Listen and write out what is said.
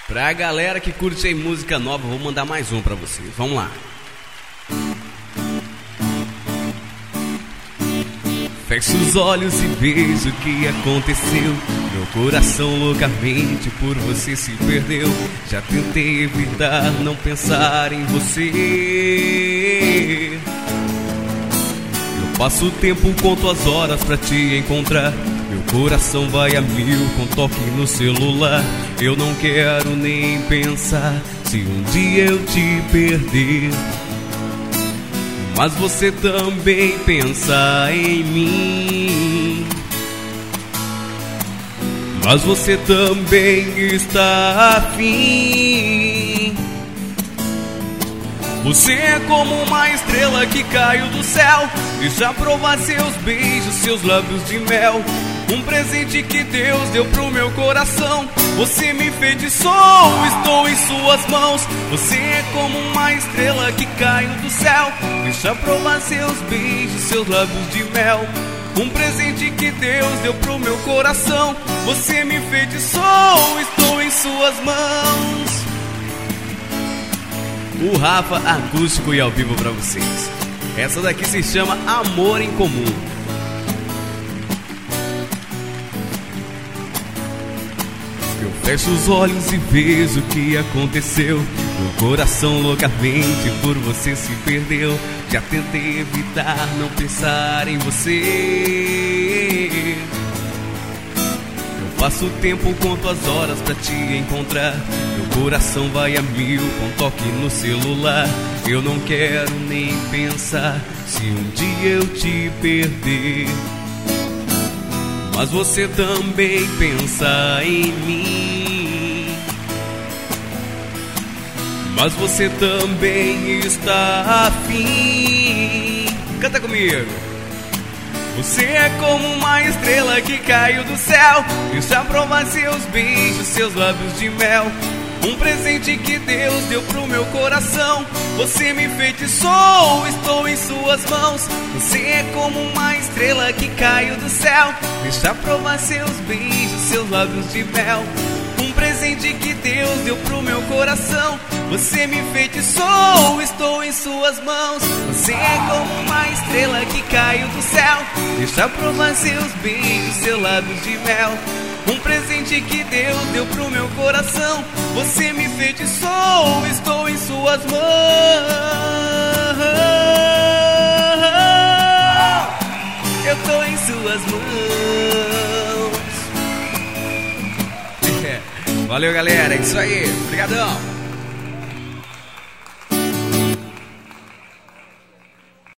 Pra galera que curte aí música nova, vou mandar mais um pra vocês. Vamos lá. Fecho os olhos e vejo o que aconteceu. Meu coração loucamente por você se perdeu. Já tentei evitar não pensar em você. Eu passo o tempo, conto as horas pra te encontrar. Meu coração vai a mil com toque no celular. Eu não quero nem pensar se um dia eu te perder. Mas você também pensa em mim. Mas você também está afim. Você é como uma estrela que caiu do céu. Deixa provar seus beijos, seus lábios de mel. Um presente que Deus deu pro meu coração. Você me enfeitiçou, estou em suas mãos. Você é como uma estrela que caiu do céu. Deixa provar seus beijos, seus lábios de mel. Um presente que Deus deu pro meu coração. Você me enfeitiçou, estou em suas mãos. O Rafa acústico e ao vivo pra vocês. Essa daqui se chama Amor em Comum. Eu fecho os olhos e vejo o que aconteceu. Meu coração loucamente por você se perdeu. Já tentei evitar não pensar em você. Eu passo o tempo, conto as horas pra te encontrar. Meu coração vai a mil com toque no celular. Eu não quero nem pensar se um dia eu te perder. Mas você também pensa em mim. Mas você também está afim. Canta comigo. Você é como uma estrela que caiu do céu. Deixa provar seus beijos, seus lábios de mel. Um presente que Deus deu pro meu coração. Você me enfeitiçou, estou em suas mãos. Você é como uma estrela que caiu do céu. Deixa provar seus beijos, seus lábios de mel. Um presente que Deus deu pro meu coração. Você me enfeitiçou, estou em suas mãos. Você é como uma estrela que caiu do céu. Deixa provar seus beijos, seus lábios de mel. Um presente que Deus deu pro meu coração. Você me enfeitiçou, estou em suas mãos. Eu tô em suas mãos. Valeu, galera, é isso aí. Obrigadão.